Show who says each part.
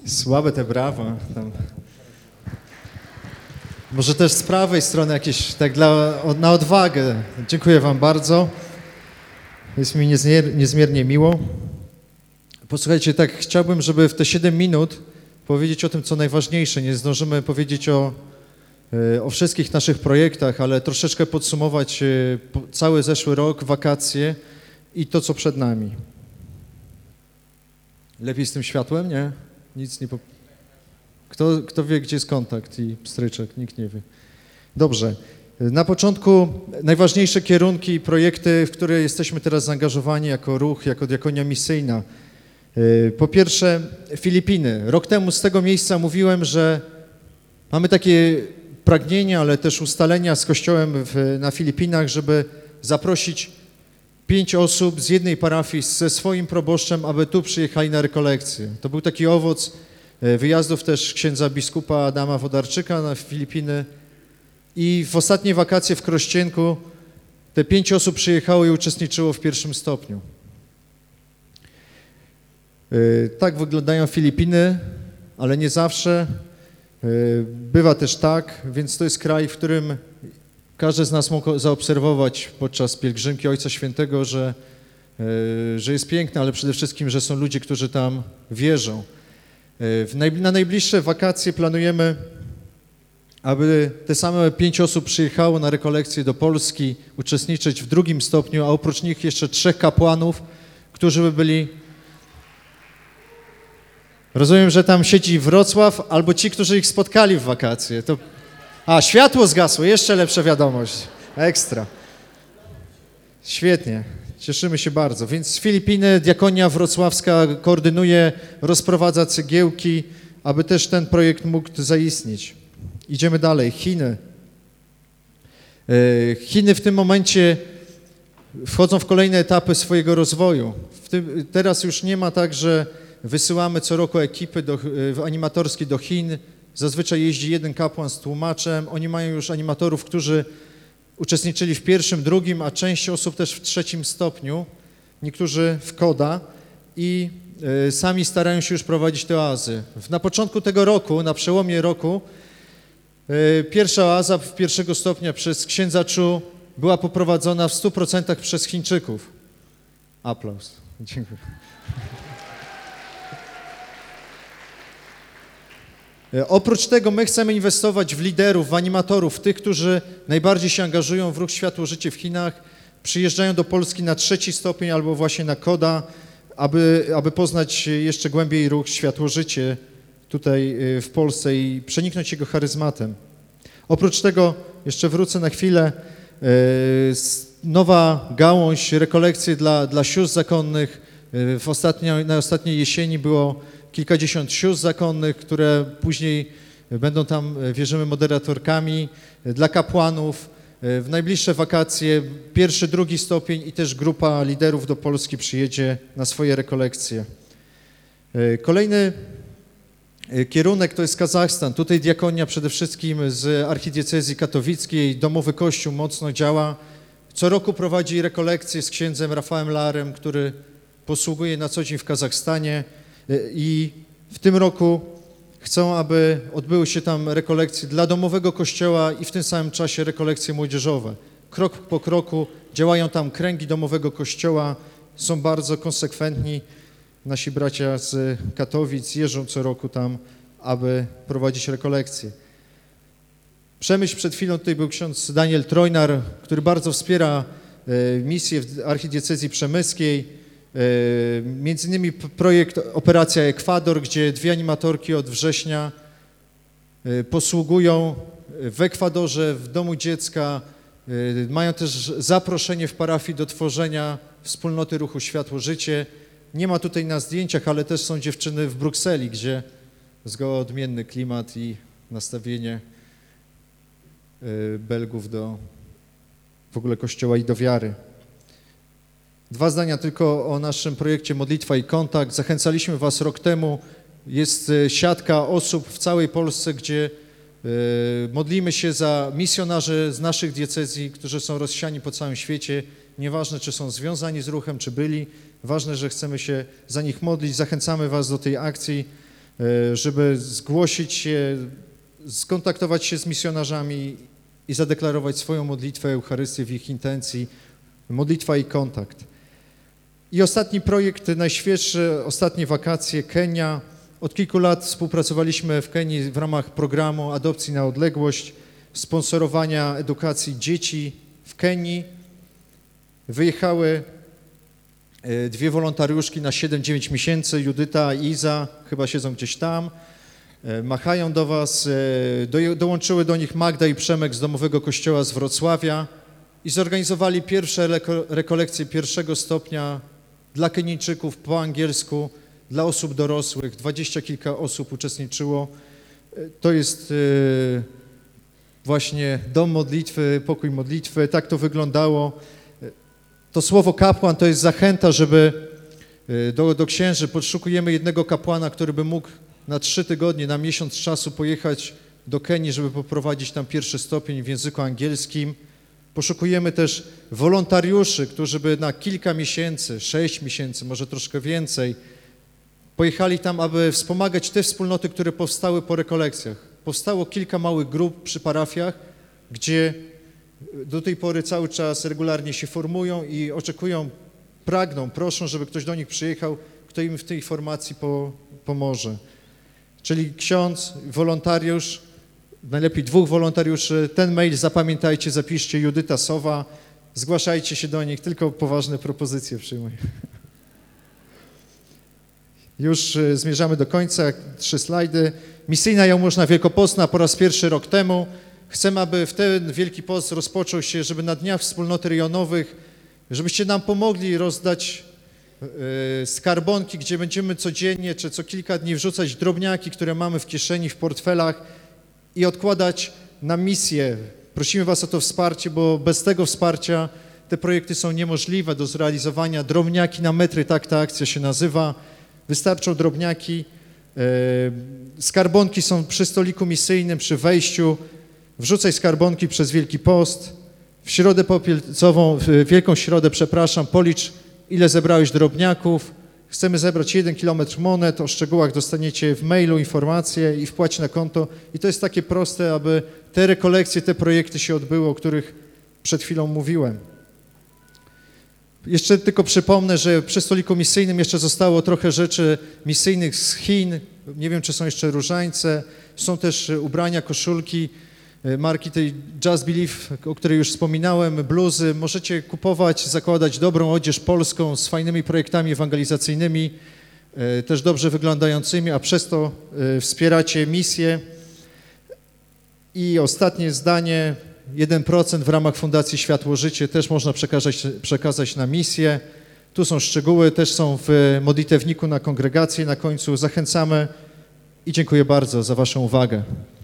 Speaker 1: Słabe te brawa. Tam. Może też z prawej strony jakieś, tak na odwagę. Dziękuję wam bardzo. Jest mi niezmiernie miło. Posłuchajcie, tak chciałbym, żeby w te 7 minut powiedzieć o tym, co najważniejsze. Nie zdążymy powiedzieć o wszystkich naszych projektach, ale troszeczkę podsumować cały zeszły rok, wakacje i to, co przed nami. Lepiej z tym światłem? Nie? Nic nie... Kto wie, gdzie jest kontakt i pstryczek? Nikt nie wie. Dobrze. Na początku najważniejsze kierunki i projekty, w które jesteśmy teraz zaangażowani jako ruch, jako diakonia misyjna. Po pierwsze Filipiny. Rok temu z tego miejsca mówiłem, że mamy takie pragnienia, ale też ustalenia z Kościołem na Filipinach, żeby zaprosić 5 osób z jednej parafii ze swoim proboszczem, aby tu przyjechali na rekolekcję. To był taki owoc wyjazdów też księdza biskupa Adama Wodarczyka na Filipiny i w ostatnie wakacje w Krościenku te 5 osób przyjechało i uczestniczyło w 1. stopniu. Tak wyglądają Filipiny, ale nie zawsze. Bywa też tak, więc to jest kraj, w którym każdy z nas mógł zaobserwować podczas pielgrzymki Ojca Świętego, że jest piękne, ale przede wszystkim, że są ludzie, którzy tam wierzą. Na najbliższe wakacje planujemy, aby te same 5 osób przyjechało na rekolekcję do Polski, uczestniczyć w 2. stopniu, a oprócz nich jeszcze 3 kapłanów, którzy by byli... Rozumiem, że tam siedzi Wrocław albo ci, którzy ich spotkali w wakacje. Światło zgasło, jeszcze lepsza wiadomość. Ekstra. Świetnie, cieszymy się bardzo. Więc Filipiny, diakonia wrocławska koordynuje, rozprowadza cegiełki, aby też ten projekt mógł zaistnieć. Idziemy dalej. Chiny. Chiny w tym momencie wchodzą w kolejne etapy swojego rozwoju. Teraz już nie ma tak, że wysyłamy co roku ekipy animatorskie do Chin. Zazwyczaj jeździ jeden kapłan z tłumaczem. Oni mają już animatorów, którzy uczestniczyli w 1., 2., a część osób też w 3. stopniu, niektórzy w KODA i sami starają się już prowadzić te oazy. Na początku tego roku, na przełomie roku, pierwsza oaza 1. stopnia przez księdza Chu była poprowadzona w 100% przez Chińczyków. Aplauz. Dziękuję. Oprócz tego my chcemy inwestować w liderów, w animatorów, w tych, którzy najbardziej się angażują w ruch Światło-Życie w Chinach, przyjeżdżają do Polski na 3. stopień albo właśnie na KODA, aby poznać jeszcze głębiej ruch Światło-Życie tutaj w Polsce i przeniknąć jego charyzmatem. Oprócz tego, jeszcze wrócę na chwilę, nowa gałąź, rekolekcje dla sióstr zakonnych. Na ostatniej jesieni było kilkadziesiąt sióstr zakonnych, które później będą tam, wierzymy, moderatorkami, dla kapłanów. W najbliższe wakacje 1., 2. stopień i też grupa liderów do Polski przyjedzie na swoje rekolekcje. Kolejny kierunek to jest Kazachstan. Tutaj diakonia przede wszystkim z archidiecezji katowickiej, domowy kościół mocno działa. Co roku prowadzi rekolekcje z księdzem Rafałem Larem, który posługuje na co dzień w Kazachstanie i w tym roku chcą, aby odbyły się tam rekolekcje dla domowego kościoła i w tym samym czasie rekolekcje młodzieżowe. Krok po kroku działają tam kręgi domowego kościoła, są bardzo konsekwentni. Nasi bracia z Katowic jeżdżą co roku tam, aby prowadzić rekolekcje. Przemyśl przed chwilą, tutaj był ksiądz Daniel Trojnar, który bardzo wspiera misję w archidiecezji przemyskiej. Między innymi projekt Operacja Ekwador, gdzie 2 animatorki od września posługują w Ekwadorze, w domu dziecka. Mają też zaproszenie w parafii do tworzenia wspólnoty ruchu Światło-Życie. Nie ma tutaj na zdjęciach, ale też są dziewczyny w Brukseli, gdzie zgoła odmienny klimat i nastawienie Belgów do w ogóle Kościoła i do wiary. 2 zdania tylko o naszym projekcie Modlitwa i Kontakt. Zachęcaliśmy was rok temu. Jest siatka osób w całej Polsce, gdzie modlimy się za misjonarzy z naszych diecezji, którzy są rozsiani po całym świecie. Nieważne, czy są związani z ruchem, czy byli. Ważne, że chcemy się za nich modlić. Zachęcamy was do tej akcji. żeby zgłosić się, skontaktować się z misjonarzami i zadeklarować swoją modlitwę, Eucharystię w ich intencji, modlitwa i kontakt. I ostatni projekt, najświeższy, ostatnie wakacje, Kenia. Od kilku lat współpracowaliśmy w Kenii w ramach programu Adopcji na odległość, sponsorowania edukacji dzieci w Kenii. Wyjechały dwie wolontariuszki na 7-9 miesięcy, Judyta i Iza, chyba siedzą gdzieś tam, machają do was. Dołączyły do nich Magda i Przemek z Domowego Kościoła z Wrocławia i zorganizowali pierwsze rekolekcje pierwszego stopnia dla Kenijczyków po angielsku, dla osób dorosłych. 20 kilka osób uczestniczyło. To jest właśnie dom modlitwy, pokój modlitwy. Tak to wyglądało. To słowo kapłan to jest zachęta, żeby do księży podszukujemy jednego kapłana, który by mógł na 3 tygodnie, na miesiąc czasu pojechać do Kenii, żeby poprowadzić tam pierwszy stopień w języku angielskim. Poszukujemy też wolontariuszy, którzy by na kilka miesięcy, 6 miesięcy, może troszkę więcej, pojechali tam, aby wspomagać te wspólnoty, które powstały po rekolekcjach. Powstało kilka małych grup przy parafiach, gdzie do tej pory cały czas regularnie się formują i oczekują, pragną, proszą, żeby ktoś do nich przyjechał, kto im w tej formacji pomoże. Czyli ksiądz, wolontariusz, najlepiej 2 wolontariuszy. Ten mail zapamiętajcie, zapiszcie, Judyta Sowa, zgłaszajcie się do nich, tylko poważne propozycje przyjmuję. Już zmierzamy do końca, 3 slajdy. Misyjna Jałmużna Wielkopostna po raz pierwszy rok temu. Chcemy, aby w ten Wielki Post rozpoczął się, żeby na dniach wspólnoty rejonowych, żebyście nam pomogli rozdać skarbonki, gdzie będziemy codziennie czy co kilka dni wrzucać drobniaki, które mamy w kieszeni, w portfelach i odkładać na misję. Prosimy was o to wsparcie, bo bez tego wsparcia te projekty są niemożliwe do zrealizowania. Drobniaki na metry, tak ta akcja się nazywa. Wystarczą drobniaki. Skarbonki są przy stoliku misyjnym, przy wejściu. Wrzucaj skarbonki przez Wielki Post. W środę popielcową, w Wielką Środę, policz, ile zebrałeś drobniaków. Chcemy zebrać 1 kilometr monet. O szczegółach dostaniecie w mailu informacje i wpłać na konto. I to jest takie proste, aby te rekolekcje, te projekty się odbyły, o których przed chwilą mówiłem. Jeszcze tylko przypomnę, że przy stoliku misyjnym jeszcze zostało trochę rzeczy misyjnych z Chin. Nie wiem, czy są jeszcze różańce. Są też ubrania, koszulki marki tej Just Believe, o której już wspominałem, bluzy. Możecie kupować, zakładać dobrą odzież polską z fajnymi projektami ewangelizacyjnymi, też dobrze wyglądającymi, a przez to wspieracie misję. I ostatnie zdanie, 1% w ramach Fundacji Światło Życie też można przekazać na misję. Tu są szczegóły, też są w modlitewniku na kongregację na końcu. Zachęcamy i dziękuję bardzo za waszą uwagę.